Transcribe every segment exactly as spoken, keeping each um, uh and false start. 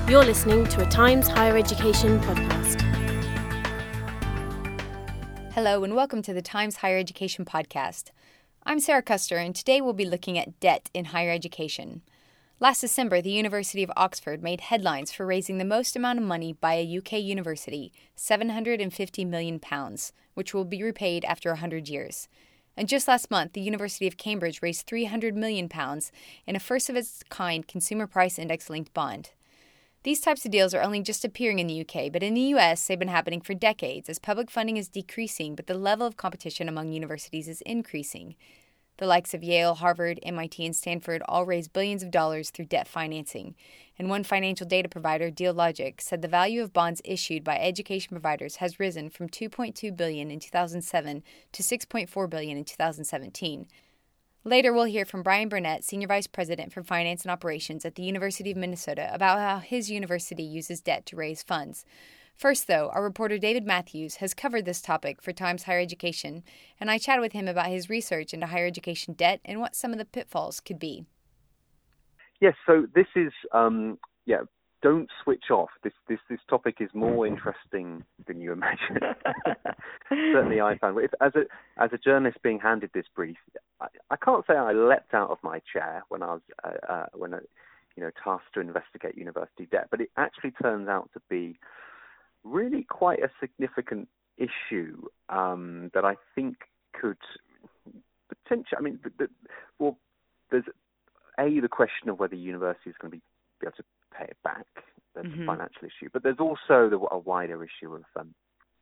You're listening to a Times Higher Education podcast. Hello and welcome to the Times Higher Education podcast. I'm Sarah Custer and today we'll be looking at debt in higher education. Last December, the University of Oxford made headlines for raising the most amount of money by a U K university, seven hundred fifty million pounds, which will be repaid after one hundred years. And just last month, the University of Cambridge raised three hundred million pounds in a first-of-its-kind consumer price index-linked bond. These types of deals are only just appearing in the U K, but in the U S, they've been happening for decades as public funding is decreasing, but the level of competition among universities is increasing. The likes of Yale, Harvard, M I T, and Stanford all raise billions of dollars through debt financing. And one financial data provider, Dealogic, said the value of bonds issued by education providers has risen from two point two billion dollars in two thousand seven to six point four billion dollars in two thousand seventeen. Later, we'll hear from Brian Burnett, Senior Vice President for Finance and Operations at the University of Minnesota, about how his university uses debt to raise funds. First, though, our reporter David Matthews has covered this topic for Times Higher Education, and I chatted with him about his research into higher education debt and what some of the pitfalls could be. Yes, so this is, um, yeah, don't switch off. This this this topic is more interesting than you imagine. Certainly, I found. If, as a as a journalist being handed this brief, I, I can't say I leapt out of my chair when I was uh, uh, when I, you know tasked to investigate university debt. But it actually turns out to be really quite a significant issue um, that I think could potentially. I mean, the, the, well, there's a the question of whether university is going to be, be able to pay it back. That's mm-hmm. a financial issue, but there's also the, a wider issue of um,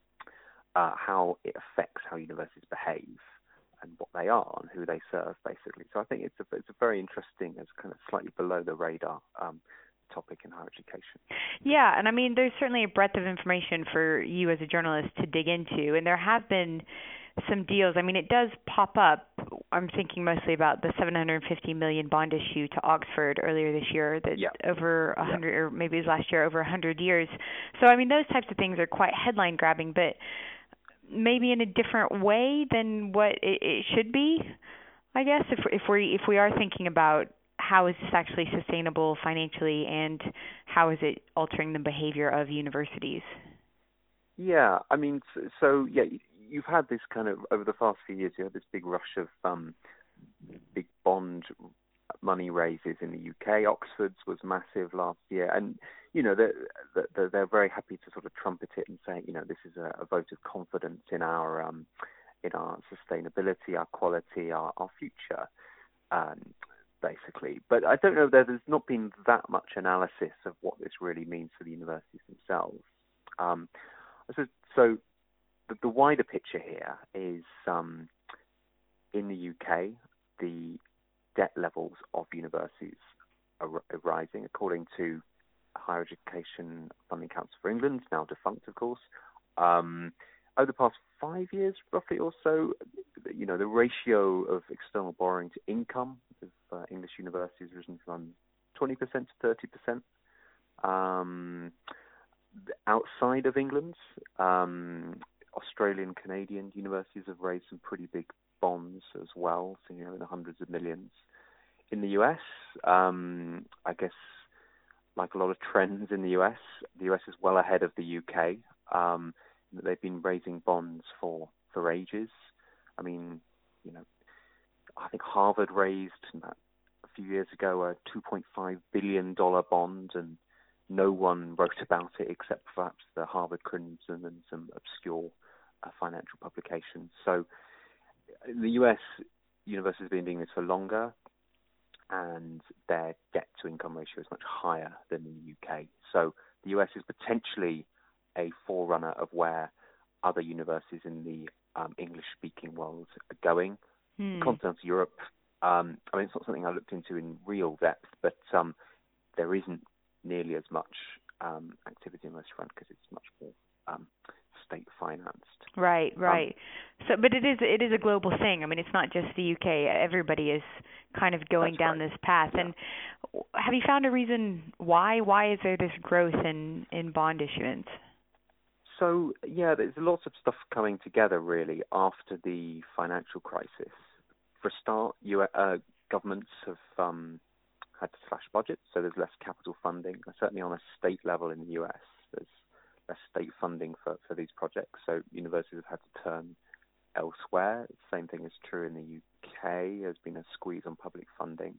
uh, how it affects how universities behave and what they are and who they serve, basically. So I think it's a it's a very interesting, as kind of slightly below the radar um, topic in higher education. Yeah, and I mean, there's certainly a breadth of information for you as a journalist to dig into, and there have been some deals. I mean, it does pop up. I'm thinking mostly about the seven hundred fifty million bond issue to Oxford earlier this year that yeah. over one hundred, yeah. or maybe it was last year, over one hundred years. So, I mean, those types of things are quite headline grabbing, but maybe in a different way than what it, it should be, I guess, if, if, we, if we are thinking about how is this actually sustainable financially and how is it altering the behavior of universities? Yeah, I mean, so, so yeah, you've had this kind of, over the past few years, you had this big rush of um, big bond money raises in the U K. Oxford's was massive last year. And, you know, they're, they're, they're very happy to sort of trumpet it and say, you know, this is a, a vote of confidence in our um, in our sustainability, our quality, our, our future, um, basically. But I don't know, there's not been that much analysis of what this really means for the universities themselves. Um, so, so The, the wider picture here is um, in the U K, the debt levels of universities are, are rising, according to Higher Education Funding Council for England, now defunct, of course. Um, over the past five years, roughly or so, you know, the ratio of external borrowing to income of uh, English universities has risen from twenty percent to thirty percent. Um, outside of England, um, Australian, Canadian universities have raised some pretty big bonds as well, so, you know, in the hundreds of millions. In the U S, um, I guess, like a lot of trends in the U S, the U S is well ahead of the U K. Um, they've been raising bonds for, for ages. I mean, you know, I think Harvard raised a few years ago a two point five billion dollars bond, and no one wrote about it except perhaps the Harvard Crimson and some obscure uh, financial publications. So in the U S, universities have been doing this for longer, and their debt-to-income ratio is much higher than in the U K. So the U S is potentially a forerunner of where other universities in the um, English-speaking world are going. Hmm. Continental Europe, um, I mean, it's not something I looked into in real depth, but um, there isn't nearly as much um, activity on this front because it's much more um, state financed. Right, right. Um, so, but it is it is a global thing. I mean, it's not just the U K. Everybody is kind of going down right. this path. Yeah. And have you found a reason why? Why is there this growth in, in bond issuance? So, yeah, there's lots of stuff coming together, really, after the financial crisis. For a start, you, uh, governments have um, had to slash budgets, so there's less capital funding. Certainly on a state level in the U S, there's less state funding for, for these projects, so universities have had to turn elsewhere. Same thing is true in the U K. There's been a squeeze on public funding.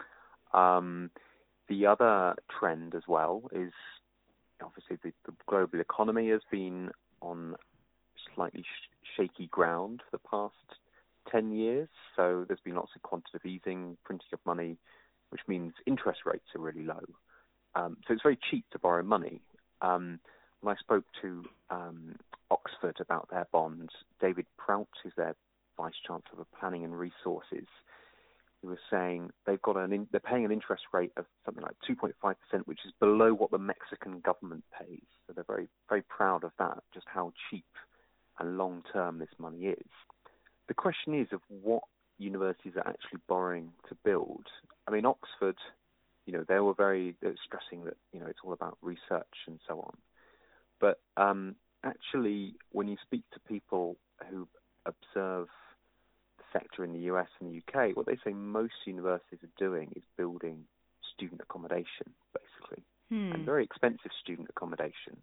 Um, the other trend as well is obviously the, the global economy has been on slightly sh- shaky ground for the past ten years. So there's been lots of quantitative easing, printing of money, which means interest rates are really low. Um, so it's very cheap to borrow money. Um, when I spoke to um, Oxford about their bonds, David Prout, who's their Vice Chancellor of Planning and Resources, he was saying they've got an in, they're paying an interest rate of something like two point five percent, which is below what the Mexican government pays. So they're very, very proud of that, just how cheap and long-term this money is. The question is of what universities are actually borrowing to build. I mean, Oxford, you know, they were very they were stressing that, you know, it's all about research and so on. But um, actually, when you speak to people who observe the sector in the U S and the U K, what they say most universities are doing is building student accommodation, basically, hmm. and very expensive student accommodation.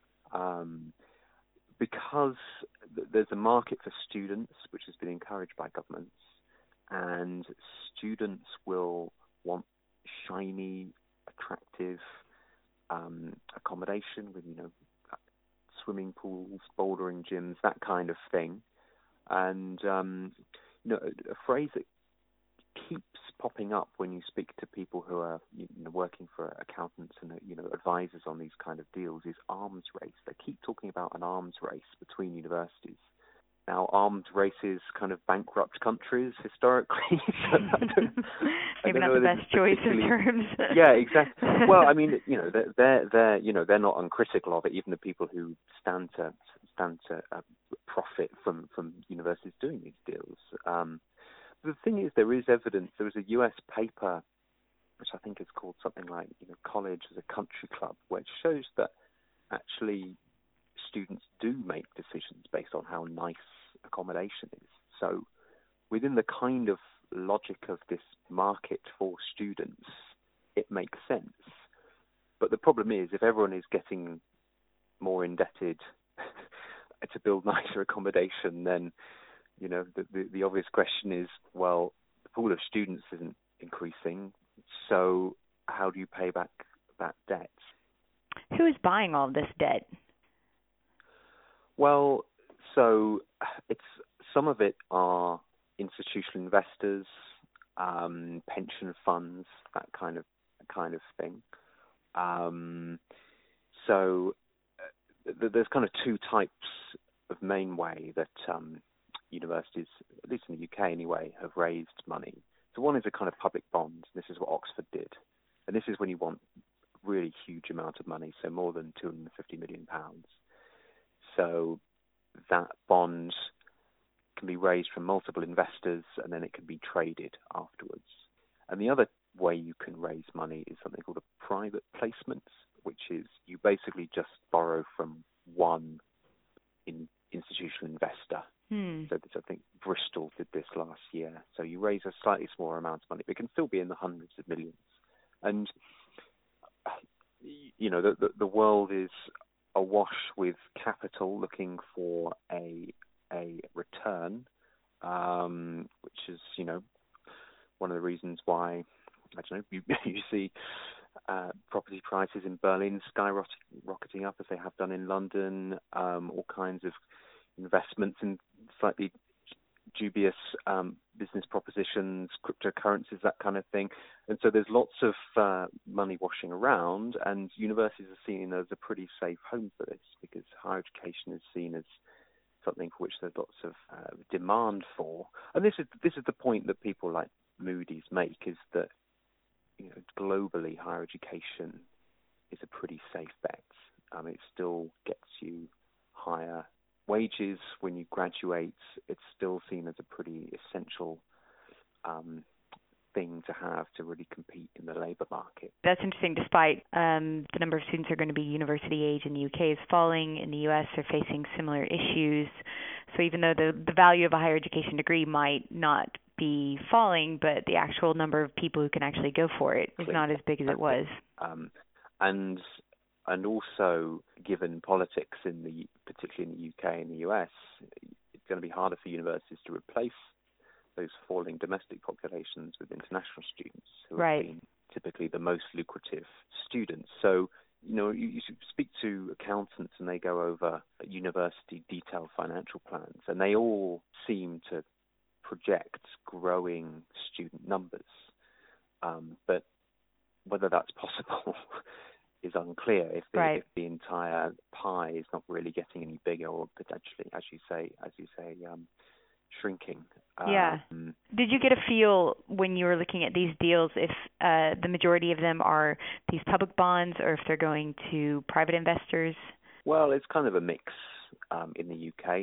Um, because th- there's a market for students, which has been encouraged by governments, and students will want shiny, attractive um, accommodation with, you know, swimming pools, bouldering gyms, that kind of thing. And, um, you know, a, a phrase that keeps popping up when you speak to people who are, you know, working for accountants and, you know, advisors on these kind of deals is arms race. They keep talking about an arms race between universities. Now, arms races kind of bankrupt countries historically. So Maybe not the best choice of terms. Yeah, exactly. Well, I mean, you know, they're, they're, they're, you know, they're not uncritical of it. Even the people who stand to stand to uh, profit from, from universities doing these deals. Um, the thing is, there is evidence. There was a U S paper, which I think is called something like, you know, College as a Country Club, which shows that actually students do make decisions based on how nice accommodation is. So within the kind of logic of this market for students, it makes sense. But the problem is, if everyone is getting more indebted to build nicer accommodation, then, you know, the, the, the obvious question is, well, the pool of students isn't increasing, so how do you pay back that debt? Who is buying all this debt? Well, so it's some of it are institutional investors, um, pension funds, that kind of kind of thing. Um, so uh, th- there's kind of two types of main way that um, universities, at least in the U K anyway, have raised money. So one is a kind of public bond. This is what Oxford did, and this is when you want really huge amount of money, so more than two hundred fifty million pounds. So that bond can be raised from multiple investors and then it can be traded afterwards. And the other way you can raise money is something called a private placement, which is you basically just borrow from one in, institutional investor. Hmm. So this, I think Bristol did this last year. So you raise a slightly smaller amount of money, but it can still be in the hundreds of millions. And, you know, the, the, the world is awash with capital looking for a a return, um, which is, you know, one of the reasons why, I don't know, you, you see uh, property prices in Berlin skyrocketing up as they have done in London, um, all kinds of investments in slightly dubious um, business propositions, cryptocurrencies, that kind of thing. And so there's lots of uh, money washing around, and universities are seen as a pretty safe home for this because higher education is seen as something for which there's lots of uh, demand for. And this is this is the point that people like Moody's make, is that, you know, globally higher education is a pretty safe bet. Um, it still gets you higher wages when you graduate. It's still seen as a pretty essential um, thing to have to really compete in the labour market. That's interesting. Despite um, the number of students who are going to be university age in the U K is falling, in the U S they're facing similar issues. So even though the, the value of a higher education degree might not be falling, but the actual number of people who can actually go for it is not as big as it was. Um, and and also, given politics in the particularly in the U K and the U S, it's going to be harder for universities to replace those falling domestic populations with international students who right. have been typically the most lucrative students. So, you know, you, you speak to accountants and they go over university detailed financial plans, and they all seem to project growing student numbers. Um, but whether that's possible is unclear if the, right. if the entire pie is not really getting any bigger, or potentially, as you say, as you say, um, shrinking. Yeah. Um, Did you get a feel when you were looking at these deals if uh, the majority of them are these public bonds or if they're going to private investors? Well, it's kind of a mix um, in the U K.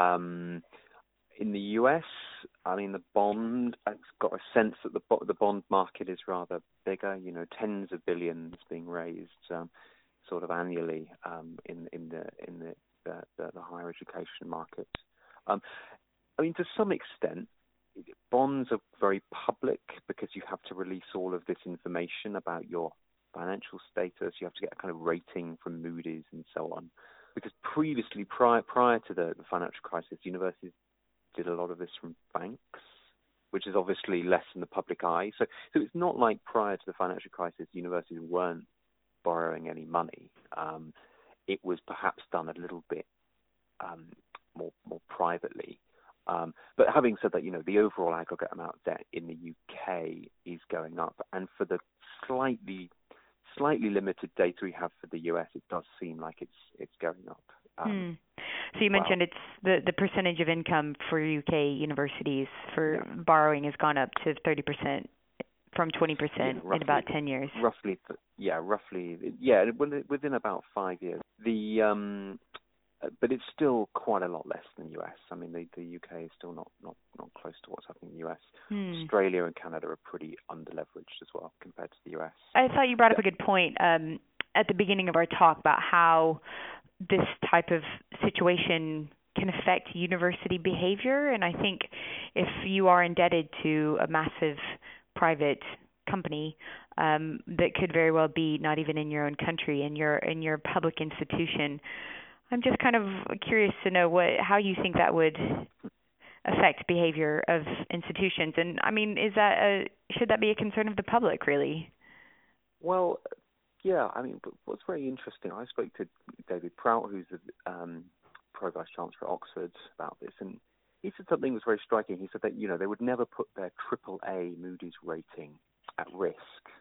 Um, in the U S, I mean, the bond, I've got a sense that the the bond market is rather bigger. You know, tens of billions being raised um, sort of annually um, in in the in the the, the, the higher education market. Um, I mean, to some extent, bonds are very public because you have to release all of this information about your financial status. You have to get a kind of rating from Moody's and so on. Because previously, prior prior to the, the financial crisis, universities did a lot of this from banks, which is obviously less in the public eye. So, so it's not like prior to the financial crisis, universities weren't borrowing any money. Um, it was perhaps done a little bit um, more more privately. Um, but having said that, you know, the overall aggregate amount of debt in the U K is going up, and for the slightly slightly limited data we have for the U S, it does seem like it's it's going up. Um, hmm. So you mentioned well, it's the the percentage of income for U K universities for yeah. borrowing has gone up to thirty percent from twenty percent yeah, roughly, in about ten years. Roughly, yeah, roughly, yeah, within about five years. The um, but it's still quite a lot less than the U S. I mean, the, the U K is still not, not, not close to what's happening in the U S. Hmm. Australia and Canada are pretty underleveraged as well compared to the U S. I thought you brought up a good point um, at the beginning of our talk about how this type of situation can affect university behavior. And I think if you are indebted to a massive private company um, that could very well be not even in your own country, in your in your public institution, I'm just kind of curious to know what how you think that would affect behavior of institutions. And I mean, is that a, should that be a concern of the public, really? Well, yeah. I mean, what's very interesting, I spoke to David Prout, who's the um, Pro Vice Chancellor at Oxford, about this, and he said something that was very striking. He said that, you know, they would never put their triple A Moody's rating at risk,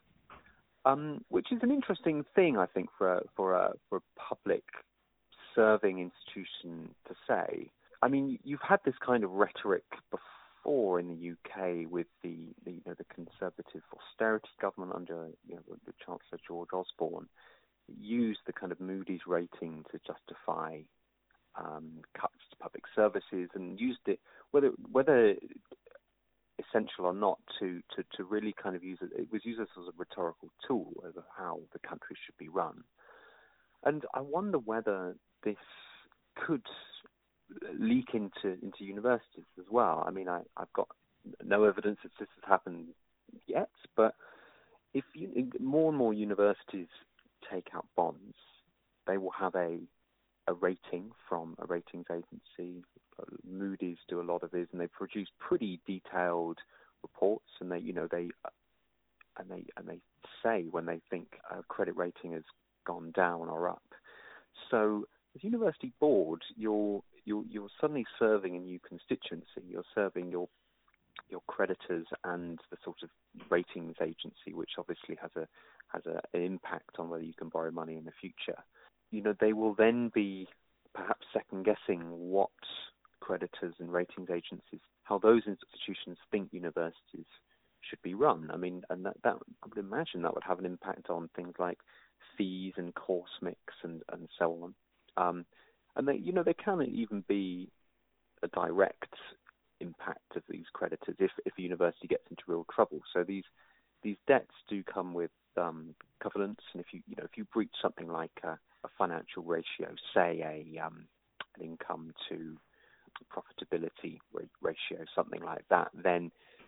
um, which is an interesting thing, I think, for a, for a, for a public serving institution to say. I mean, you've had this kind of rhetoric before in the U K with the, the you know the Conservative austerity government under you know the Chancellor George Osborne, used the kind of Moody's rating to justify um, cuts to public services, and used it whether whether essential or not to, to, to really kind of use it. It was used as a rhetorical tool over how the country should be run. And I wonder whether this could leak into into universities as well. I mean, I, I've got no evidence that this has happened yet, but if you, more and more universities take out bonds, they will have a a rating from a ratings agency. Moody's do a lot of this, and they produce pretty detailed reports, and they you know they and they and they say when they think a credit rating has gone down or up. So as university board, you're you're you're suddenly serving a new constituency. You're serving your your creditors and the sort of ratings agency, which obviously has a has a, an impact on whether you can borrow money in the future. You know, they will then be perhaps second guessing what creditors and ratings agencies, how those institutions think universities should be run. I mean, and that, that I would imagine that would have an impact on things like fees and course mix and, and so on. Um, and they, you know, there can even be a direct impact of these creditors if, if a university gets into real trouble. So these these debts do come with um, covenants, and if you you know if you breach something like a, a financial ratio, say a um, an income to profitability ratio, something like that, then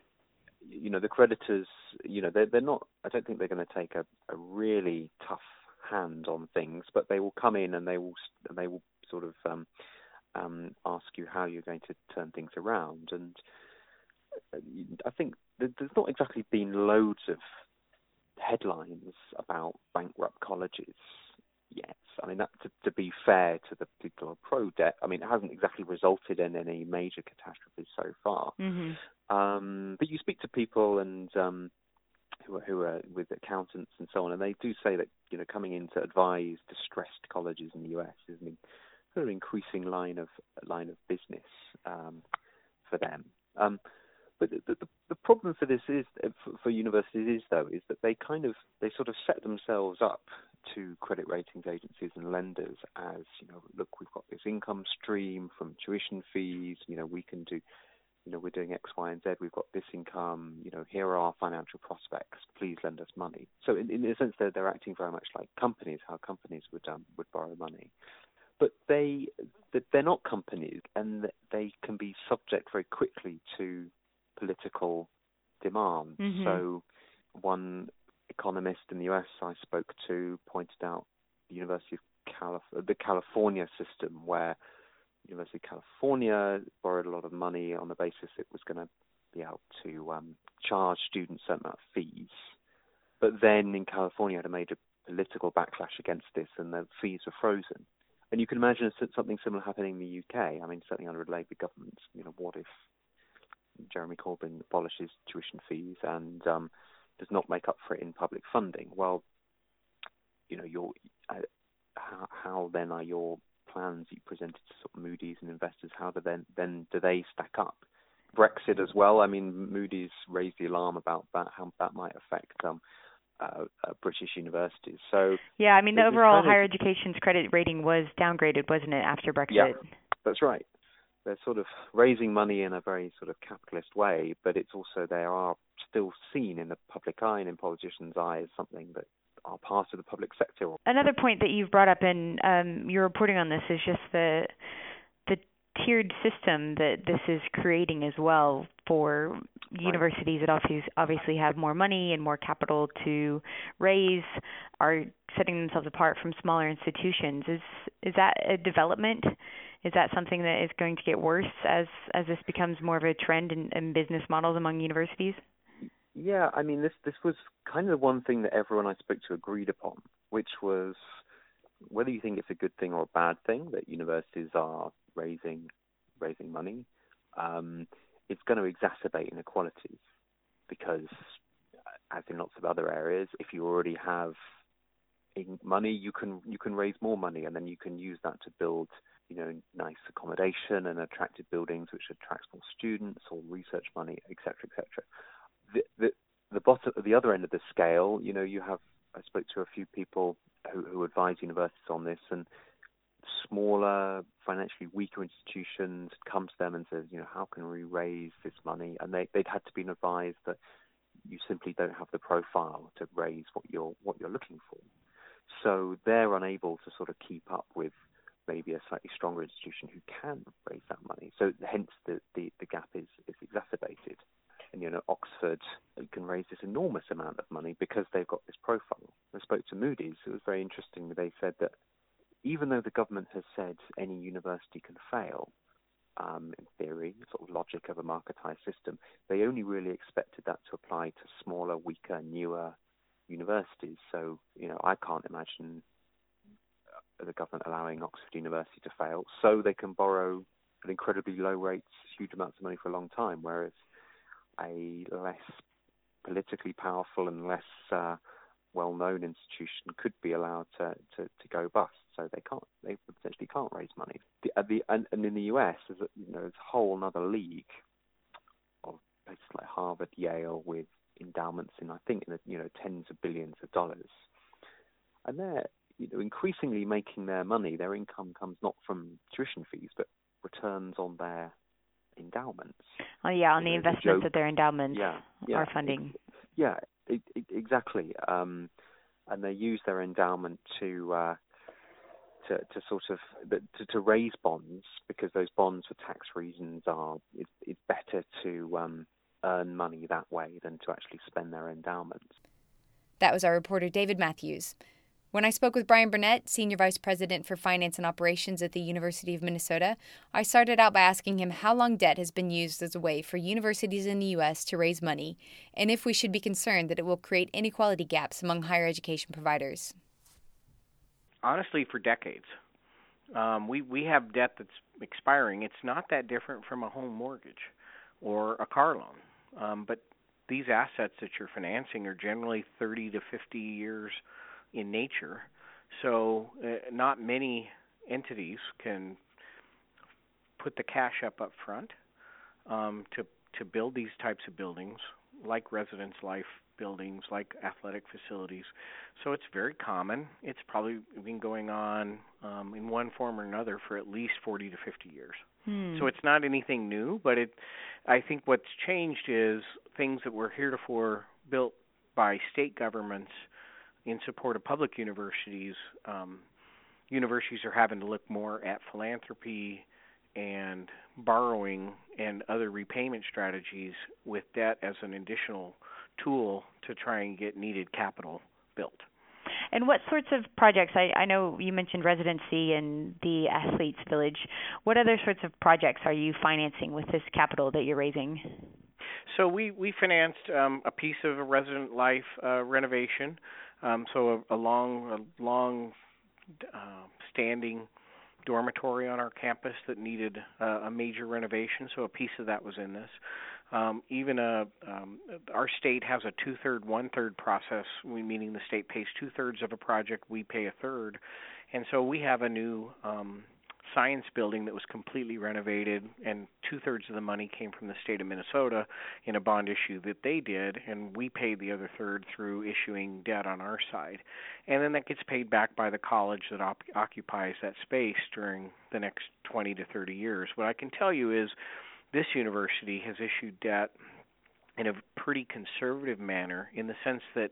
you know, the creditors, you know, they're, they're not, I don't think they're going to take a, a really tough hand on things, but they will come in and they will, and they will sort of um, um, ask you how you're going to turn things around. And I think there's not exactly been loads of headlines about bankrupt colleges yet. I mean, that, to, to be fair to the people who are pro-debt, I mean, it hasn't exactly resulted in any major catastrophes so far. Mm-hmm. Um, but you speak to people and um, who are, who are with accountants and so on, and they do say that, you know, coming in to advise distressed colleges in the U S is an sort of increasing line of line of business um, for them. Um, But the, the, the problem for this is, for, for universities is, though, is that they kind of, they sort of set themselves up to credit ratings agencies and lenders as, you know, look, we've got this income stream from tuition fees, you know, we can do, you know, we're doing X, Y, and Z, we've got this income, you know, here are our financial prospects, please lend us money. So in, in a sense, they're, they're acting very much like companies, how companies would um, would borrow money. But they, they're not companies, and they can be subject very quickly to political demand. Mm-hmm. So one economist in the U S I spoke to pointed out the University of Calif- the California system, where the University of California borrowed a lot of money on the basis it was going to be able to um, charge students a certain amount of fees. But then in California, it had a major political backlash against this, and the fees were frozen. And you can imagine something similar happening in the U K. I mean, certainly under a Labour government, you know, what if Jeremy Corbyn abolishes tuition fees and um, does not make up for it in public funding? Well, you know, your uh, how, how then are your plans you presented to sort of Moody's and investors? How do then then do they stack up? Brexit as well. I mean, Moody's raised the alarm about that, how that might affect um, uh, uh, British universities. So yeah, I mean, the overall kind of, higher education's credit rating was downgraded, wasn't it, after Brexit? Yeah, that's right. They're sort of raising money in a very sort of capitalist way, but it's also, they are still seen in the public eye and in politicians' eye as something that are part of the public sector. Another point that you've brought up in um, your reporting on this is just the the tiered system that this is creating as well for right. Universities that obviously, obviously have more money and more capital to raise, are setting themselves apart from smaller institutions. Is is that a development? Is that something that is going to get worse as, as this becomes more of a trend in, in business models among universities? Yeah, I mean, this this was kind of the one thing that everyone I spoke to agreed upon, which was whether you think it's a good thing or a bad thing that universities are raising raising money, um, it's going to exacerbate inequalities because, as in lots of other areas, if you already have money, you can you can raise more money, and then you can use that to build, you know, nice accommodation and attractive buildings which attracts more students or research money, et cetera, et cetera. The, the, the bottom, the other end of the scale, you know, you have, I spoke to a few people who, who advise universities on this, and smaller, financially weaker institutions come to them and says, you know, how can we raise this money? And they, they'd had to be advised that you simply don't have the profile to raise what you're what you're looking for. So they're unable to sort of keep up with maybe a slightly stronger institution who can raise that money. So hence the, the, the gap is, is exacerbated. And, you know, Oxford can raise this enormous amount of money because they've got this profile. I spoke to Moody's. It was very interesting. They said that even though the government has said any university can fail, um, in theory, sort of logic of a marketized system, they only really expected that to apply to smaller, weaker, newer universities. So, you know, I can't imagine the government allowing Oxford University to fail, so they can borrow at incredibly low rates, huge amounts of money for a long time, whereas a less politically powerful and less uh, well-known institution could be allowed to, to, to go bust. So they can't, they potentially can't raise money. The, uh, the, and, and in the U S, there's a, you know, there's a whole other league of places like Harvard, Yale, with endowments in, I think, in the, you know, tens of billions of dollars, and they're, you know, increasingly making their money. Their income comes not from tuition fees, but returns on their endowments. Oh yeah, on you the know, investments the that their endowments yeah, yeah, are funding. Ex- yeah, it, it, exactly. Um, and they use their endowment to uh, to to sort of to, to raise bonds, because those bonds for tax reasons are it's, it's better to um, earn money that way than to actually spend their endowments. That was our reporter David Matthews. When I spoke with Brian Burnett, Senior Vice President for Finance and Operations at the University of Minnesota, I started out by asking him how long debt has been used as a way for universities in the U S to raise money, and if we should be concerned that it will create inequality gaps among higher education providers. Honestly, for decades. Um, we, we have debt that's expiring. It's not that different from a home mortgage or a car loan. Um, but these assets that you're financing are generally thirty to fifty years in nature. So uh, not many entities can put the cash up up front um, to, to build these types of buildings, like residence life buildings, like athletic facilities. So it's very common. It's probably been going on um, in one form or another for at least forty to fifty years. Hmm. So it's not anything new, but it. I think what's changed is things that were heretofore built by state governments in support of public universities. Um, universities are having to look more at philanthropy and borrowing and other repayment strategies with debt as an additional tool to try and get needed capital built. And what sorts of projects, I, I know you mentioned residency and the Athletes Village, what other sorts of projects are you financing with this capital that you're raising? So we, we financed um, a piece of a resident life uh, renovation, um, so a, a long, a long uh, standing dormitory on our campus that needed uh, a major renovation, so a piece of that was in this. Um, even a, um, our state has a two-third, one-third process, meaning the state pays two-thirds of a project, we pay a third. And so we have a new um, science building that was completely renovated, and two-thirds of the money came from the state of Minnesota in a bond issue that they did, and we paid the other third through issuing debt on our side. And then that gets paid back by the college that op- occupies that space during the next twenty to thirty years. What I can tell you is this university has issued debt in a pretty conservative manner in the sense that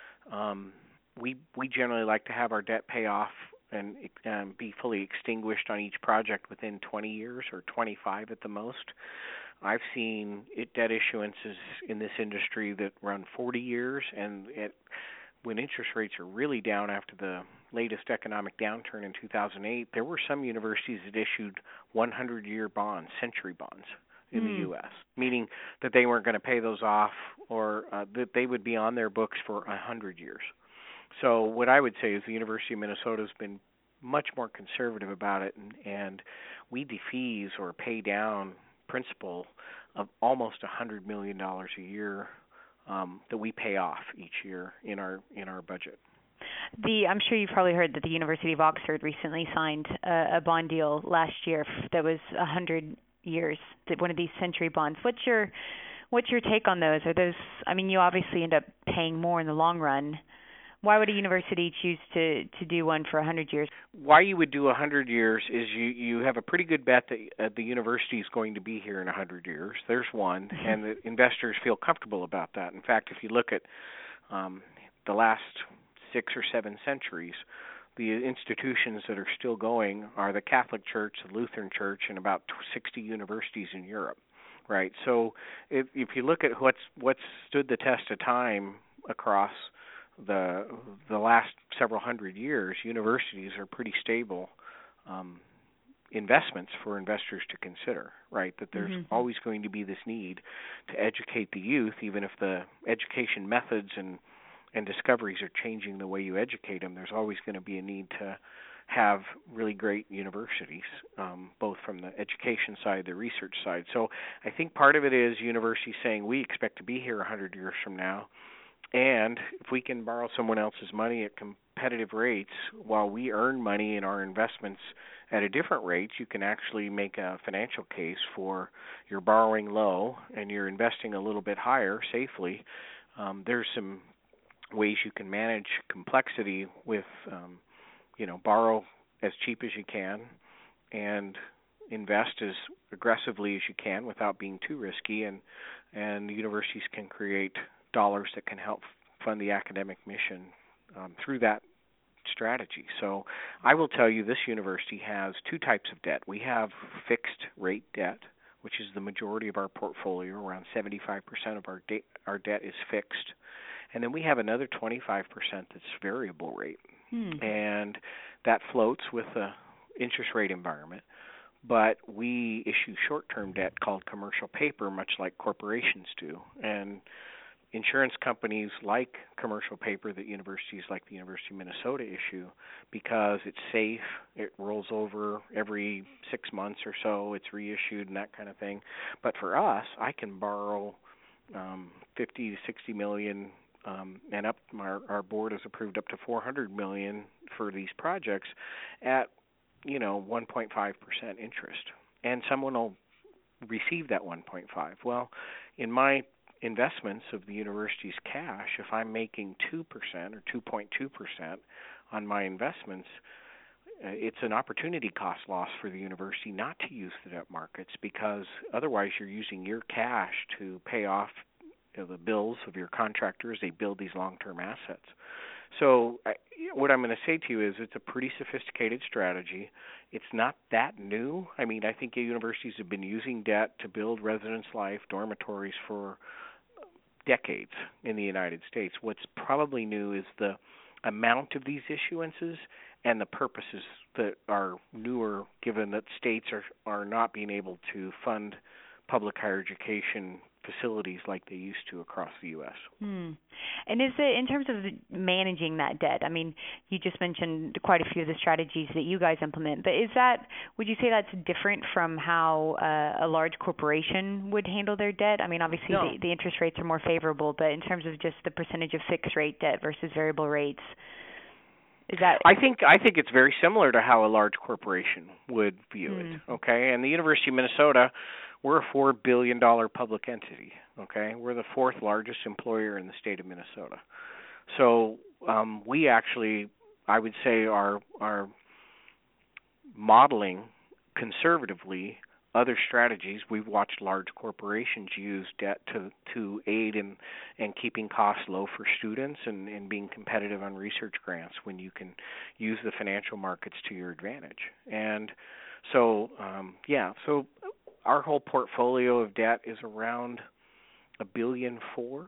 um, we we generally like to have our debt pay off and um, be fully extinguished on each project within twenty years or twenty-five at the most. I've seen it, debt issuances in this industry that run forty years, and it, when interest rates are really down after the latest economic downturn in two thousand eight, there were some universities that issued hundred-year bonds, century bonds, in mm. the U S, meaning that they weren't going to pay those off or uh, that they would be on their books for one hundred years. So what I would say is the University of Minnesota has been much more conservative about it, and, and we defease or pay down principal of almost one hundred million dollars a year um, that we pay off each year in our in our budget. The I'm sure you've probably heard that the University of Oxford recently signed a, a bond deal last year that was one hundred years, one of these century bonds. What's your what's your take on those? Are those? I mean, you obviously end up paying more in the long run. Why would a university choose to, to do one for one hundred years? Why you would do one hundred years is you, you have a pretty good bet that uh, the university is going to be here in one hundred years. There's one, and the investors feel comfortable about that. In fact, if you look at um, the last six or seven centuries, the institutions that are still going are the Catholic Church, the Lutheran Church, and about sixty universities in Europe, right? So if, if you look at what's what's stood the test of time across the the last several hundred years, universities are pretty stable um, investments for investors to consider, right? That there's mm-hmm. always going to be this need to educate the youth, even if the education methods and and discoveries are changing the way you educate them. There's always going to be a need to have really great universities, um, both from the education side, the research side. So I think part of it is universities saying we expect to be here one hundred years from now, and if we can borrow someone else's money at competitive rates while we earn money in our investments at a different rate, you can actually make a financial case for you're borrowing low and you're investing a little bit higher safely. Um, there's some ways you can manage complexity with, um, you know, borrow as cheap as you can and invest as aggressively as you can without being too risky, and, and universities can create dollars that can help fund the academic mission um, through that strategy. So I will tell you this university has two types of debt. We have fixed rate debt, which is the majority of our portfolio. Around seventy-five percent of our de- our debt is fixed. And then we have another twenty-five percent that's variable rate. Hmm. And that floats with the interest rate environment. But we issue short-term debt called commercial paper, much like corporations do. And insurance companies like commercial paper that universities like the University of Minnesota issue because it's safe, it rolls over every six months or so, it's reissued and that kind of thing. But for us, I can borrow um, fifty to sixty million, um, and up our, our board has approved up to four hundred million for these projects at, you know, one point five percent interest. And someone will receive that one point five. Well, in my investments of the university's cash, if I'm making two percent or two point two percent on my investments, uh, it's an opportunity cost loss for the university not to use the debt markets, because otherwise you're using your cash to pay off, you know, the bills of your contractors. They build these long-term assets. So I, what I'm going to say to you is it's a pretty sophisticated strategy. It's not that new. I mean, I think universities have been using debt to build residence life, dormitories for decades in the United States. What's probably new is the amount of these issuances and the purposes that are newer, given that states are, are not being able to fund public higher education facilities like they used to across the U S. Hmm. And is it, in terms of managing that debt, I mean, you just mentioned quite a few of the strategies that you guys implement, but is that, would you say that's different from how uh, a large corporation would handle their debt? I mean, obviously no. the, the interest rates are more favorable, but in terms of just the percentage of fixed rate debt versus variable rates, is that... I think I think it's very similar to how a large corporation would view hmm. it, okay? And the University of Minnesota, we're a four billion dollars public entity, okay? We're the fourth largest employer in the state of Minnesota. So um, we actually, I would say, are, are modeling conservatively other strategies. We've watched large corporations use debt to, to aid in, in keeping costs low for students and, and being competitive on research grants when you can use the financial markets to your advantage. And so, um, yeah, so... our whole portfolio of debt is around a billion four,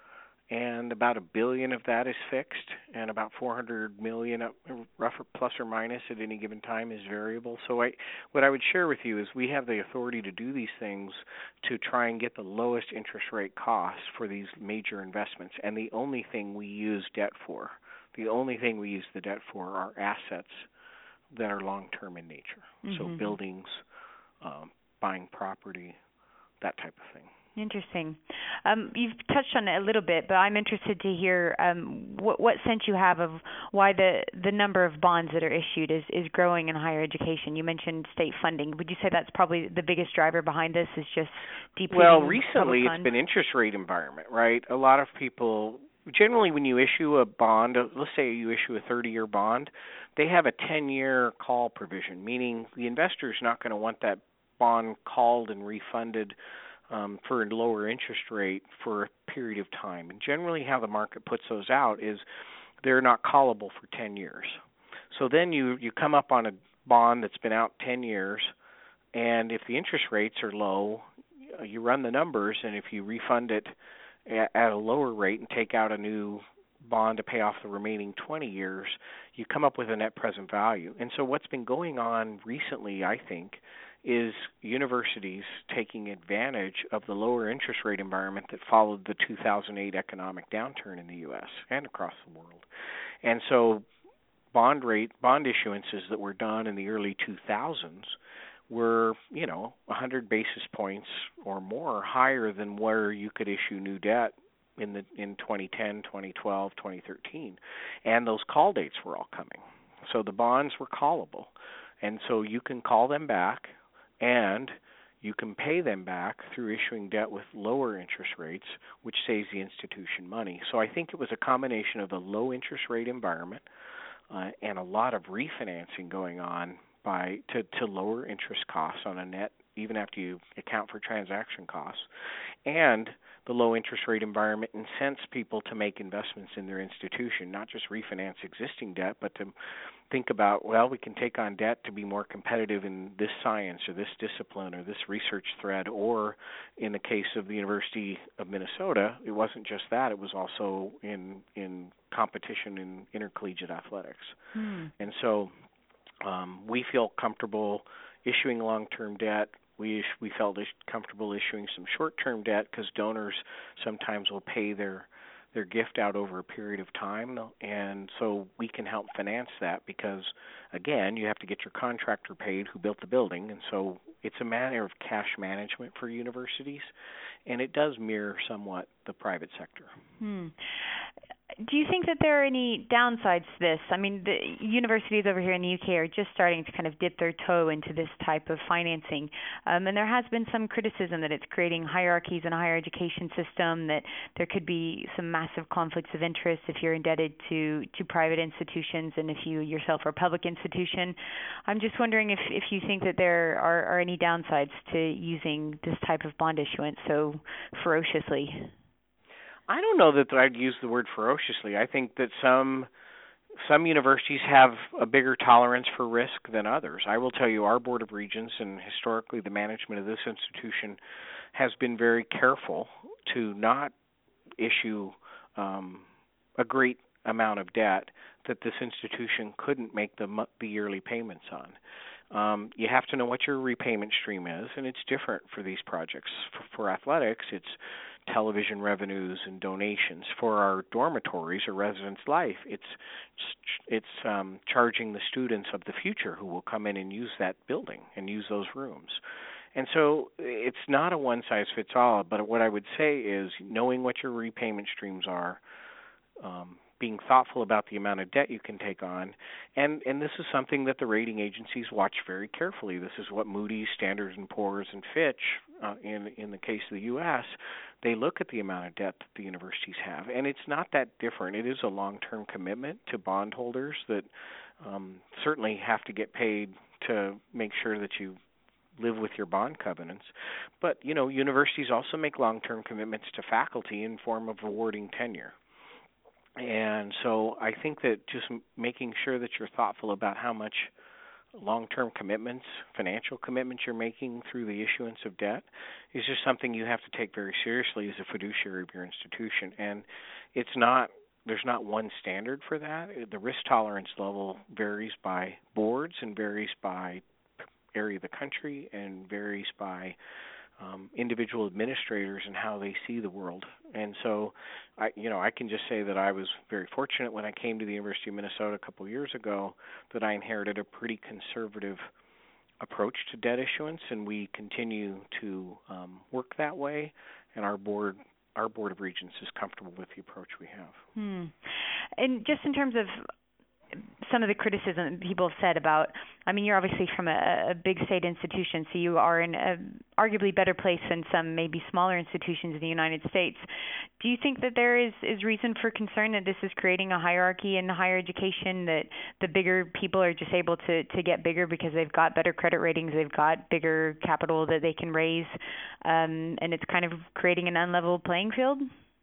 and about a billion of that is fixed, and about four hundred million, rough plus or minus at any given time, is variable. So I, what I would share with you is we have the authority to do these things to try and get the lowest interest rate costs for these major investments. And the only thing we use debt for, the only thing we use the debt for are assets that are long-term in nature. Mm-hmm. So buildings, um, buying property, that type of thing. Interesting. Um, you've touched on it a little bit, but I'm interested to hear um, what, what sense you have of why the, the number of bonds that are issued is, is growing in higher education. You mentioned state funding. Would you say that's probably the biggest driver behind this, is just depleting Well, recently it's been interest rate environment, right? A lot of people, generally when you issue a bond, let's say you issue a thirty-year bond, they have a ten-year call provision, meaning the investor is not going to want that bond called and refunded um, for a lower interest rate for a period of time. And generally how the market puts those out is they're not callable for ten years. So then you, you come up on a bond that's been out ten years, and if the interest rates are low, you run the numbers, and if you refund it at a lower rate and take out a new bond to pay off the remaining twenty years, you come up with a net present value. And so what's been going on recently, I think, is universities taking advantage of the lower interest rate environment that followed the two thousand eight economic downturn in the U S and across the world. And so bond rate bond issuances that were done in the early two thousands were, you know, one hundred basis points or more higher than where you could issue new debt in the in twenty ten, twenty twelve, twenty thirteen. And those call dates were all coming. So the bonds were callable. And so you can call them back, and you can pay them back through issuing debt with lower interest rates, which saves the institution money. So I think it was a combination of a low interest rate environment uh, and a lot of refinancing going on by to, to lower interest costs on a net, even after you account for transaction costs, and the low interest rate environment incents people to make investments in their institution, not just refinance existing debt, but to think about, well, we can take on debt to be more competitive in this science or this discipline or this research thread, or in the case of the University of Minnesota, it wasn't just that, it was also in in competition in intercollegiate athletics. Hmm. And so um, we feel comfortable issuing long-term debt. We we felt comfortable issuing some short-term debt because donors sometimes will pay their their gift out over a period of time, and so we can help finance that because, again, you have to get your contractor paid who built the building, and so it's a matter of cash management for universities, and it does mirror somewhat the private sector. Hmm. Do you think that there are any downsides to this? I mean, the universities over here in the U K are just starting to kind of dip their toe into this type of financing, um, and there has been some criticism that it's creating hierarchies in a higher education system, that there could be some massive conflicts of interest if you're indebted to, to private institutions and if you yourself are a public institution. I'm just wondering if, if you think that there are, are any downsides to using this type of bond issuance so ferociously. I don't know that I'd use the word ferociously. I think that some some universities have a bigger tolerance for risk than others. I will tell you, our Board of Regents and historically the management of this institution has been very careful to not issue um, a great amount of debt that this institution couldn't make the, the yearly payments on. Um, you have to know what your repayment stream is, and it's different for these projects. For, for athletics, it's television revenues and donations. For our dormitories or residence life, it's it's um, charging the students of the future who will come in and use that building and use those rooms. And so it's not a one-size-fits-all, but what I would say is knowing what your repayment streams are, um, being thoughtful about the amount of debt you can take on, and, and this is something that the rating agencies watch very carefully. This is what Moody's, Standard and Poor's, and Fitch, uh, in in the case of the U S, they look at the amount of debt that the universities have, and it's not that different. It is a long-term commitment to bondholders that um, certainly have to get paid to make sure that you live with your bond covenants. But, you know, universities also make long-term commitments to faculty in form of awarding tenure. And so I think that just making sure that you're thoughtful about how much long-term commitments, financial commitments you're making through the issuance of debt is just something you have to take very seriously as a fiduciary of your institution. And it's not, there's not one standard for that. The risk tolerance level varies by boards and varies by area of the country and varies by Um, individual administrators and how they see the world. And so, I, you know, I can just say that I was very fortunate when I came to the University of Minnesota a couple of years ago that I inherited a pretty conservative approach to debt issuance, and we continue to um, work that way. And our board, our Board of Regents is comfortable with the approach we have. Hmm. And just in terms of some of the criticism people have said about, I mean, you're obviously from a, a big state institution, so you are in a arguably better place than some maybe smaller institutions in the United States. Do you think that there is, is reason for concern that this is creating a hierarchy in higher education, that the bigger people are just able to, to get bigger because they've got better credit ratings, they've got bigger capital that they can raise, um, and it's kind of creating an unlevel playing field?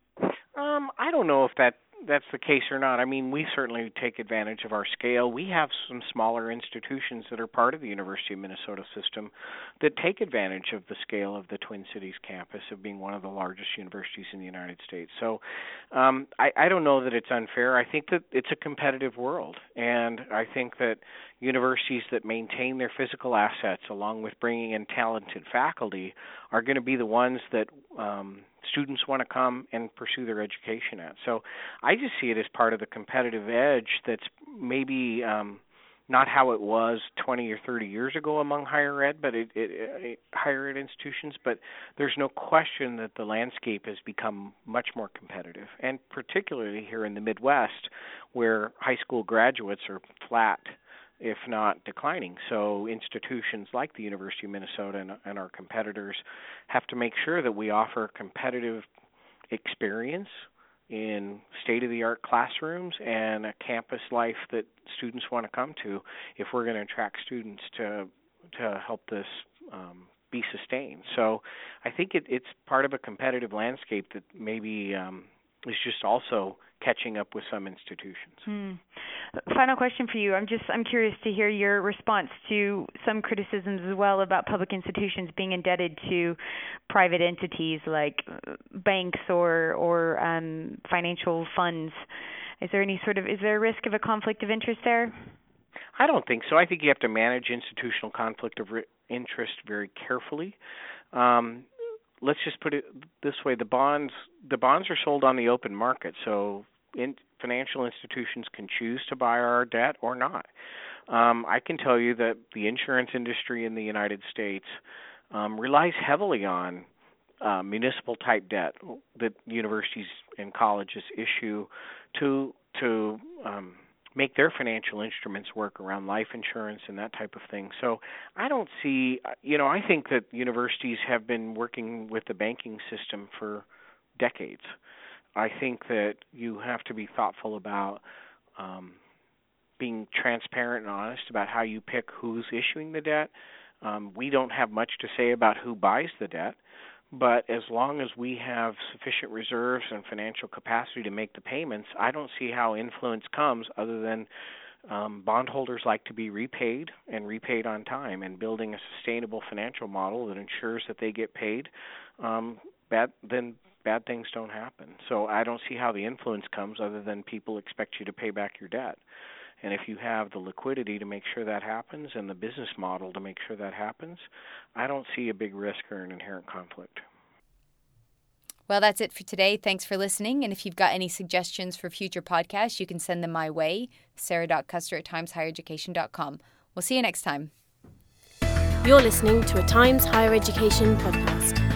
Um, I don't know if that that's the case or not. I mean, we certainly take advantage of our scale. We have some smaller institutions that are part of the University of Minnesota system that take advantage of the scale of the Twin Cities campus of being one of the largest universities in the United States. So um, I, I don't know that it's unfair. I think that it's a competitive world, and I think that universities that maintain their physical assets along with bringing in talented faculty are going to be the ones that um, students want to come and pursue their education at. So I just see it as part of the competitive edge that's maybe um, not how it was twenty or thirty years ago among higher ed, but it, it, it, higher ed institutions. But there's no question that the landscape has become much more competitive, and particularly here in the Midwest, where high school graduates are flat, if not declining. So institutions like the University of Minnesota and, and our competitors have to make sure that we offer competitive experience in state-of-the-art classrooms and a campus life that students want to come to if we're going to attract students to to help this um, be sustained. So I think it, it's part of a competitive landscape that maybe um, is just also catching up with some institutions. Hmm. Final question for you. I'm just I'm curious to hear your response to some criticisms as well about public institutions being indebted to private entities like banks or or um, financial funds. Is there any sort of is there a risk of a conflict of interest there? I don't think so. I think you have to manage institutional conflict of interest very carefully. Um, let's just put it this way: the bonds the bonds are sold on the open market, so in, financial institutions can choose to buy our debt or not. Um, I can tell you that the insurance industry in the United States um, relies heavily on uh, municipal-type debt that universities and colleges issue to to um, make their financial instruments work around life insurance and that type of thing. So I don't see, you know, I think that universities have been working with the banking system for decades. I think that you have to be thoughtful about um, being transparent and honest about how you pick who's issuing the debt. Um, we don't have much to say about who buys the debt, but as long as we have sufficient reserves and financial capacity to make the payments, I don't see how influence comes other than um, bondholders like to be repaid and repaid on time, and building a sustainable financial model that ensures that they get paid. Um, bad, then bad things don't happen. So I don't see how the influence comes other than people expect you to pay back your debt. And if you have the liquidity to make sure that happens and the business model to make sure that happens, I don't see a big risk or an inherent conflict. Well, that's it for today. Thanks for listening. And if you've got any suggestions for future podcasts, you can send them my way, sarah dot custer at times higher education dot com. We'll see you next time. You're listening to a Times Higher Education podcast.